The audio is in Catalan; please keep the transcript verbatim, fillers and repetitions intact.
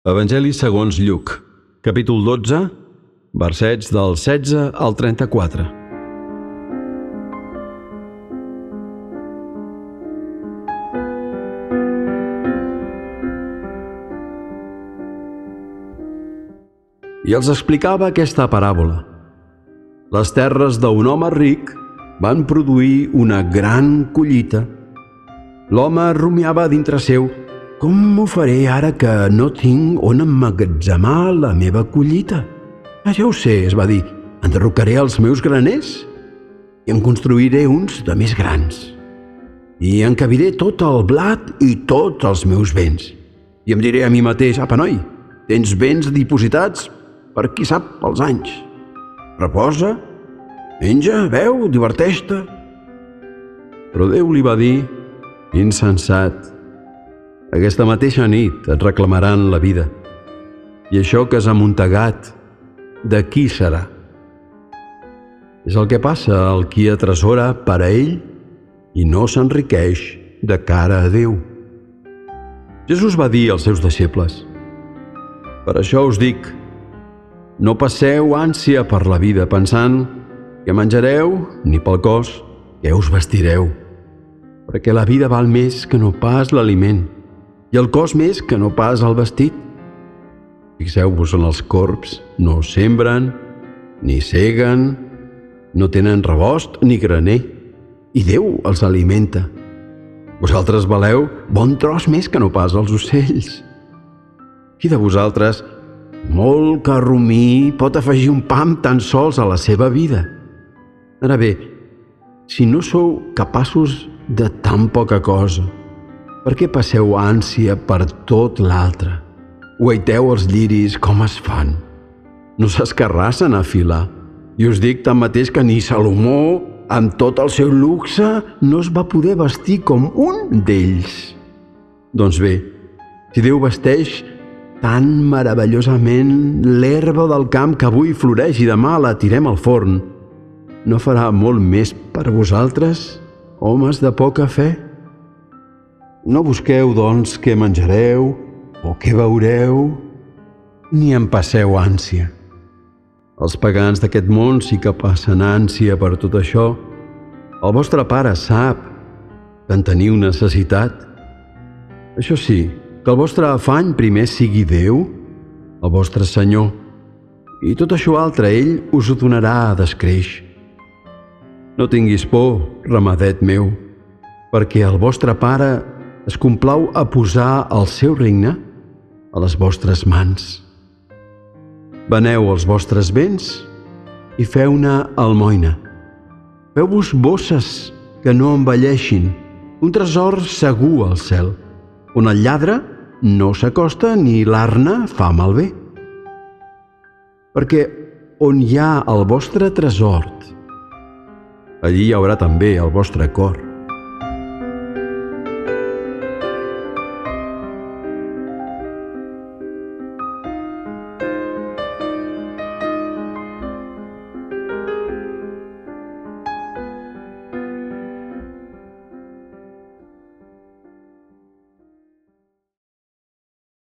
Evangeli segons Lluc, capítol dotze, versets del setze al trenta-quatre. I els explicava aquesta paràbola. Les terres d'un home ric van produir una gran collita. L'home rumiava dintre seu: com m'ho faré ara que no tinc on emmagatzemar la meva collita? Ah, ja ho sé, es va dir, enderrocaré els meus graners i en construiré uns de més grans. I encabiré tot el blat i tots els meus béns. I em diré a mi mateix: apa, noi, tens béns dipositats per qui sap els anys. Reposa, menja, beu, diverteix-te. Però Déu li va dir: insensat, aquesta mateixa nit et reclamaran la vida, i això que has amuntegat, de qui serà? És el que passa al qui atresora per a ell i no s'enriqueix de cara a Déu. Jesús va dir als seus deixebles: per això us dic, no passeu ànsia per la vida pensant què menjareu, ni pel cos què us vestireu, perquè la vida val més que no pas l'aliment, i el cos més que no pas el vestit. Fixeu-vos en els corbs: no sembren, ni seguen, no tenen rebost ni graner, i Déu els alimenta. Vosaltres valeu bon tros més que no pas els ocells. Qui de vosaltres, molt que rumí, pot afegir un pam tan sols a la seva vida? Ara bé, si no sou capaços de tan poca cosa, per què passeu ànsia per tot l'altre? Guaiteu els lliris com es fan. No s'escarrassen a filar. I us dic tanmateix que ni Salomó, amb tot el seu luxe, no es va poder vestir com un d'ells. Doncs bé, si Déu vesteix tan meravellosament l'herba del camp que avui floreix i demà la tirem al forn, no farà molt més per vosaltres, homes de poca fe? No busqueu, doncs, què menjareu o què beureu, ni en passeu ànsia. Els pagans d'aquest món sí que passen ànsia per tot això. El vostre Pare sap que en teniu necessitat. Això sí, que el vostre afany primer sigui Déu, el vostre Senyor, i tot això altre ell us ho donarà a descreix. No tinguis por, ramadet meu, perquè el vostre Pare es complau a posar el seu regne a les vostres mans. Veneu els vostres béns i feu-ne almoina. Feu-vos bosses que no envelleixin, un tresor segur al cel, on el lladre no s'acosta ni l'arna fa malbé. Perquè on hi ha el vostre tresor, allí hi haurà també el vostre cor.